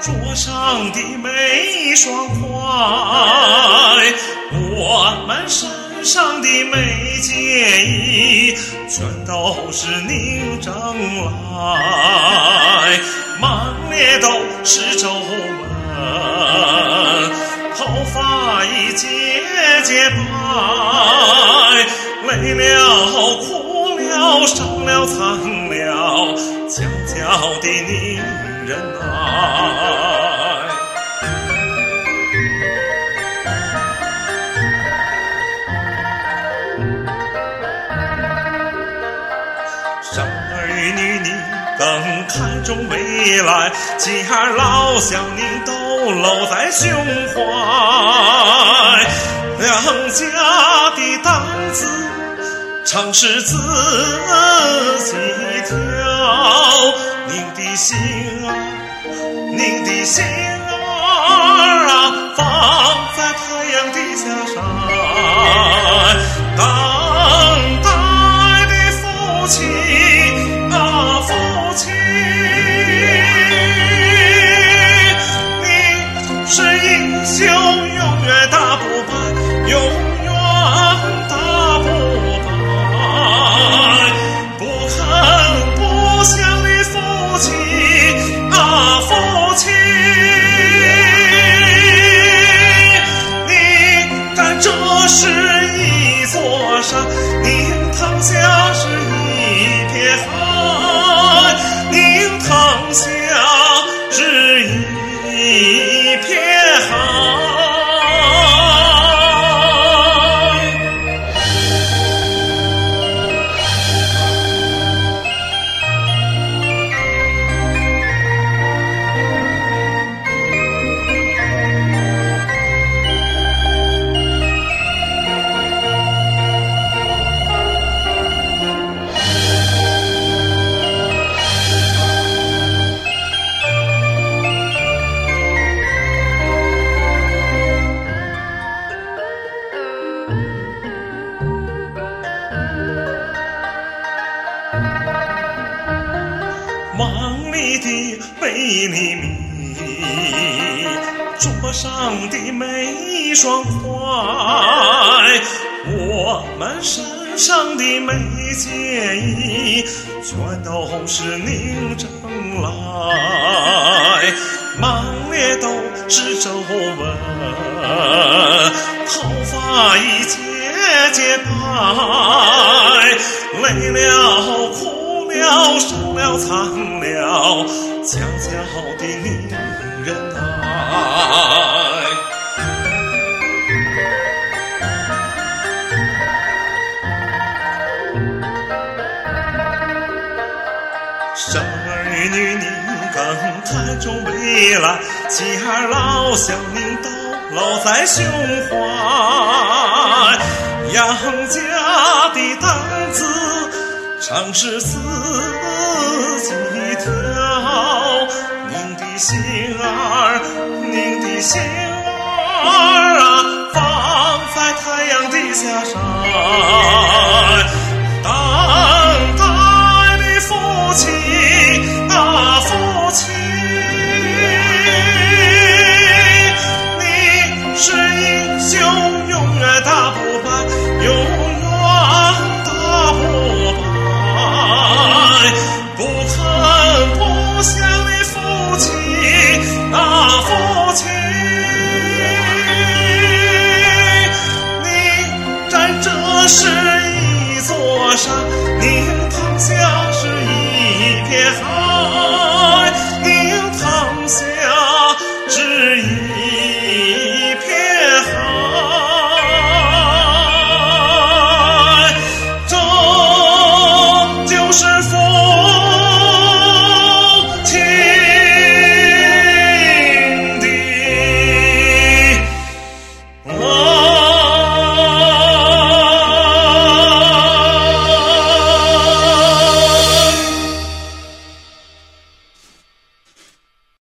桌上的每双筷，我们身上的每件衣，全都是您挣来，满脸都是皱纹，头发已节节白，累了苦了伤了残了，悄悄地您忍耐。生儿女你更看重未来，妻儿老小您都搂在胸怀，两家的担子常是自己挑，您的心儿啊，放在太阳底下晒，当代的父亲啊，父亲，你是英雄，永远打不败，永远打不败，不肯不想的父亲啊，父亲，你看这是一座山，您躺下是一片海，您躺下是一片海。梦里的贝粒米，桌上的每一双筷，我们身上的每件衣，全都是您挣来，满脸都是皱纹，头发已节节白，累了苦了伤了残了，悄悄地您忍耐。生儿女您更看重未来，妻儿老小您都搂在胸怀，养家的担子常是自己挑，您的心儿，您的心